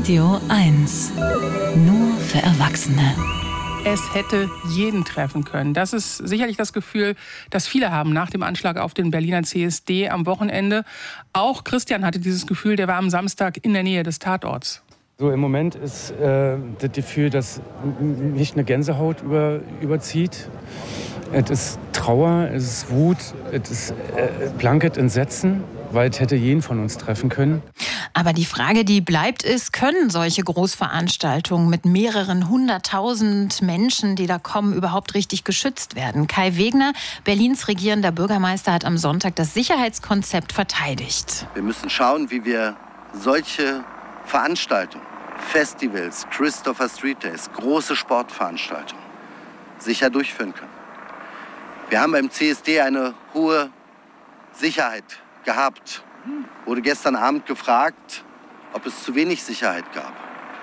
Radio 1. Nur für Erwachsene. Es hätte jeden treffen können. Das ist sicherlich das Gefühl, das viele haben nach dem Anschlag auf den Berliner CSD am Wochenende. Auch Christian hatte dieses Gefühl, der war am Samstag in der Nähe des Tatorts. So im Moment ist das Gefühl, dass mich eine Gänsehaut überzieht. Es ist Trauer, es ist Wut, es ist blankes Entsetzen, weil es hätte jeden von uns treffen können. Aber die Frage, die bleibt, ist, können solche Großveranstaltungen mit mehreren 100.000 Menschen, die da kommen, überhaupt richtig geschützt werden? Kai Wegner, Berlins regierender Bürgermeister, hat am Sonntag das Sicherheitskonzept verteidigt. Wir müssen schauen, wie wir solche Veranstaltungen, Festivals, Christopher Street Days, große Sportveranstaltungen sicher durchführen können. Wir haben beim CSD eine hohe Sicherheit gehabt. Wurde gestern Abend gefragt, ob es zu wenig Sicherheit gab.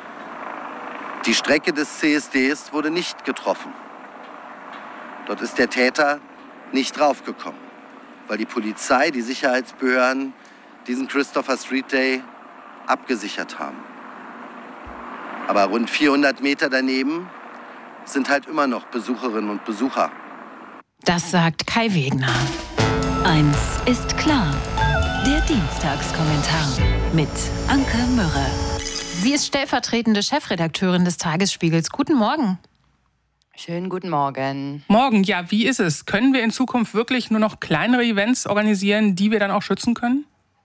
Die Strecke des CSDs wurde nicht getroffen. Dort ist der Täter nicht draufgekommen, weil die Polizei, die Sicherheitsbehörden diesen Christopher Street Day abgesichert haben. Aber rund 400 Meter daneben sind halt immer noch Besucherinnen und Besucher. Das sagt Kai Wegner. Eins ist klar. Der Dienstagskommentar mit Anke Mürre. Sie ist stellvertretende Chefredakteurin des Tagesspiegels. Guten Morgen. Schönen guten Morgen. Morgen, ja, wie ist es? Können wir in Zukunft wirklich nur noch kleinere Events organisieren, die wir dann auch schützen können?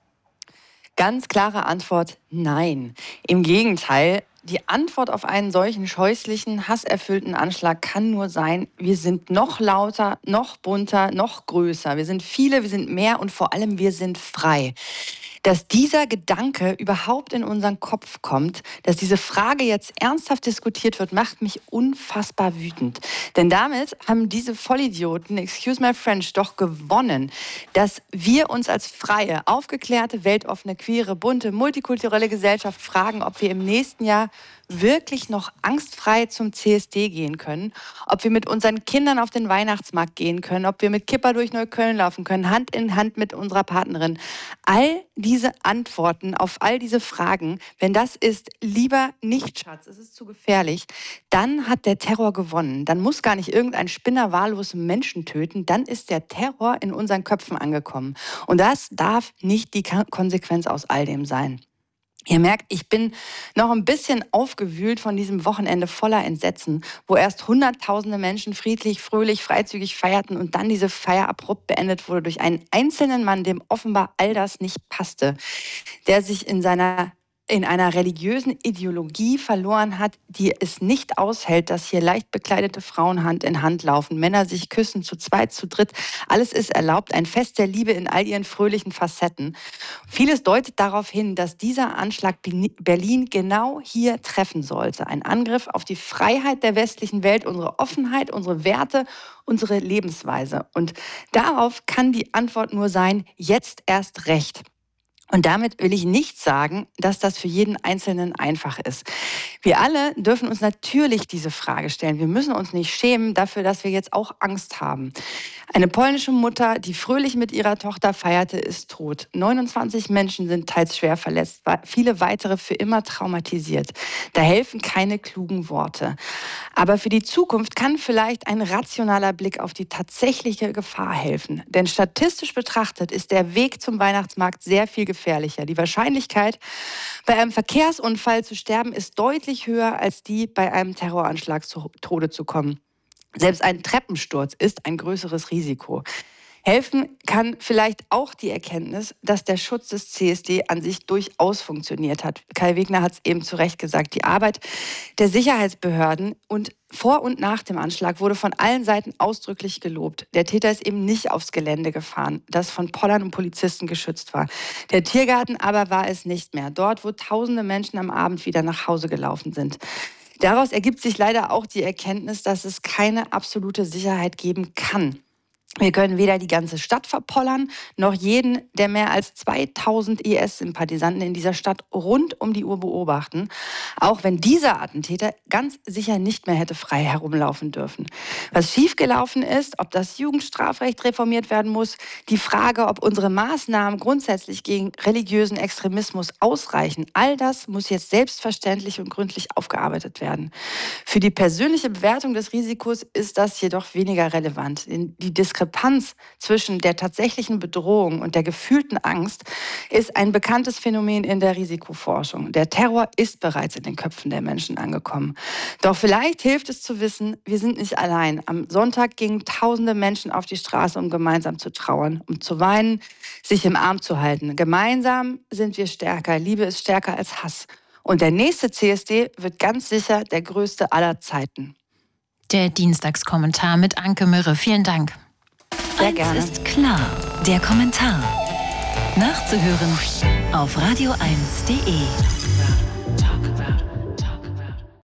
Ganz klare Antwort, nein. Im Gegenteil, die Antwort auf einen solchen scheußlichen, hasserfüllten Anschlag kann nur sein, wir sind noch lauter, noch bunter, noch größer. Wir sind viele, wir sind mehr und vor allem wir sind frei. Dass dieser Gedanke überhaupt in unseren Kopf kommt, dass diese Frage jetzt ernsthaft diskutiert wird, macht mich unfassbar wütend. Denn damit haben diese Vollidioten, excuse my French, doch gewonnen, dass wir uns als freie, aufgeklärte, weltoffene, queere, bunte, multikulturelle Gesellschaft fragen, ob wir im nächsten Jahr wirklich noch angstfrei zum CSD gehen können, ob wir mit unseren Kindern auf den Weihnachtsmarkt gehen können, ob wir mit Kipper durch Neukölln laufen können, Hand in Hand mit unserer Partnerin. All diese Antworten auf all diese Fragen, wenn das ist, lieber nicht, Schatz, es ist zu gefährlich, dann hat der Terror gewonnen. Dann muss gar nicht irgendein Spinner wahllos Menschen töten, dann ist der Terror in unseren Köpfen angekommen. Und das darf nicht die Konsequenz aus all dem sein. Ihr merkt, ich bin noch ein bisschen aufgewühlt von diesem Wochenende voller Entsetzen, wo erst hunderttausende Menschen friedlich, fröhlich, freizügig feierten und dann diese Feier abrupt beendet wurde durch einen einzelnen Mann, dem offenbar all das nicht passte, der sich in einer religiösen Ideologie verloren hat, die es nicht aushält, dass hier leicht bekleidete Frauen Hand in Hand laufen, Männer sich küssen, zu zweit, zu dritt. Alles ist erlaubt, ein Fest der Liebe in all ihren fröhlichen Facetten. Vieles deutet darauf hin, dass dieser Anschlag Berlin genau hier treffen sollte. Ein Angriff auf die Freiheit der westlichen Welt, unsere Offenheit, unsere Werte, unsere Lebensweise. Und darauf kann die Antwort nur sein, jetzt erst recht. Und damit will ich nicht sagen, dass das für jeden Einzelnen einfach ist. Wir alle dürfen uns natürlich diese Frage stellen. Wir müssen uns nicht schämen dafür, dass wir jetzt auch Angst haben. Eine polnische Mutter, die fröhlich mit ihrer Tochter feierte, ist tot. 29 Menschen sind teils schwer verletzt, viele weitere für immer traumatisiert. Da helfen keine klugen Worte. Aber für die Zukunft kann vielleicht ein rationaler Blick auf die tatsächliche Gefahr helfen. Denn statistisch betrachtet ist der Weg zum Weihnachtsmarkt sehr viel gefährlicher. Die Wahrscheinlichkeit, bei einem Verkehrsunfall zu sterben, ist deutlich höher als die, bei einem Terroranschlag zu Tode zu kommen. Selbst ein Treppensturz ist ein größeres Risiko. Helfen kann vielleicht auch die Erkenntnis, dass der Schutz des CSD an sich durchaus funktioniert hat. Kai Wegner hat es eben zu Recht gesagt. Die Arbeit der Sicherheitsbehörden und vor und nach dem Anschlag wurde von allen Seiten ausdrücklich gelobt. Der Täter ist eben nicht aufs Gelände gefahren, das von Pollern und Polizisten geschützt war. Der Tiergarten aber war es nicht mehr. Dort, wo tausende Menschen am Abend wieder nach Hause gelaufen sind. Daraus ergibt sich leider auch die Erkenntnis, dass es keine absolute Sicherheit geben kann. Wir können weder die ganze Stadt verpollern, noch jeden der mehr als 2000 IS-Sympathisanten in dieser Stadt rund um die Uhr beobachten, auch wenn dieser Attentäter ganz sicher nicht mehr hätte frei herumlaufen dürfen. Was schiefgelaufen ist, ob das Jugendstrafrecht reformiert werden muss, die Frage, ob unsere Maßnahmen grundsätzlich gegen religiösen Extremismus ausreichen, all das muss jetzt selbstverständlich und gründlich aufgearbeitet werden. Für die persönliche Bewertung des Risikos ist das jedoch weniger relevant. Die Diskrepanz zwischen der tatsächlichen Bedrohung und der gefühlten Angst ist ein bekanntes Phänomen in der Risikoforschung. Der Terror ist bereits in den Köpfen der Menschen angekommen. Doch vielleicht hilft es zu wissen, wir sind nicht allein. Am Sonntag gingen tausende Menschen auf die Straße, um gemeinsam zu trauern, um zu weinen, sich im Arm zu halten. Gemeinsam sind wir stärker. Liebe ist stärker als Hass. Und der nächste CSD wird ganz sicher der größte aller Zeiten. Der Dienstagskommentar mit Anke Mürre. Vielen Dank. Sehr gerne. Eins ist klar, der Kommentar. Nachzuhören auf radio1.de.